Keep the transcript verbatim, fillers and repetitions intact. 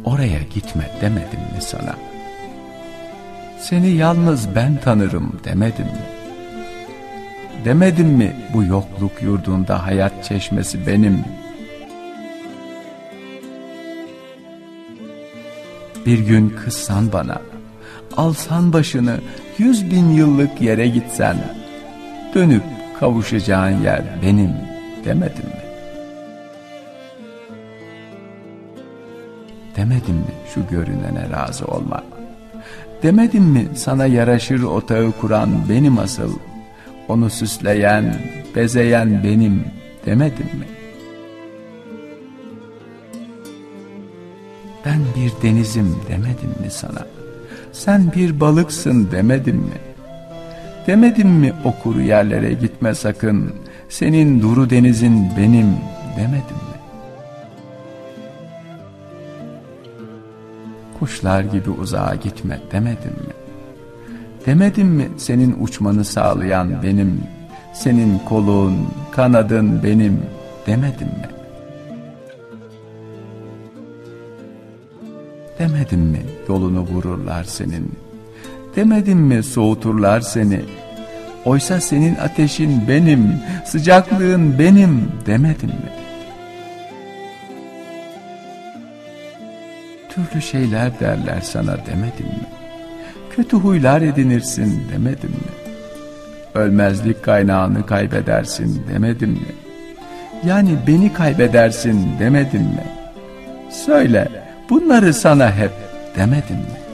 oraya gitme demedim mi sana? Seni yalnız ben tanırım demedim mi? Demedim mi bu yokluk yurdunda hayat çeşmesi benim? Bir gün kızsan bana, alsan başını yüz bin yıllık yere gitsen, dönüp kavuşacağın yer benim demedim mi? Demedim mi şu görünene razı olma? Demedim mi sana yaraşır otağı kuran benim asıl, onu süsleyen, bezeyen benim demedim mi? Ben bir denizim demedim mi sana? Sen bir balıksın demedim mi? Demedim mi o kuru yerlere gitme sakın, senin duru denizin benim demedim mi? Kuşlar gibi uzağa gitme demedim mi? Demedim mi senin uçmanı sağlayan benim, senin kolun, kanadın benim demedim mi? Demedim mi yolunu vururlar senin? Demedim mi soğuturlar seni? Oysa senin ateşin benim, sıcaklığın benim demedim mi? Türlü şeyler derler sana demedim mi? Kötü huylar edinirsin demedim mi? Ölmezlik kaynağını kaybedersin demedim mi? Yani beni kaybedersin demedim mi? Söyle, bunları sana hep demedim mi?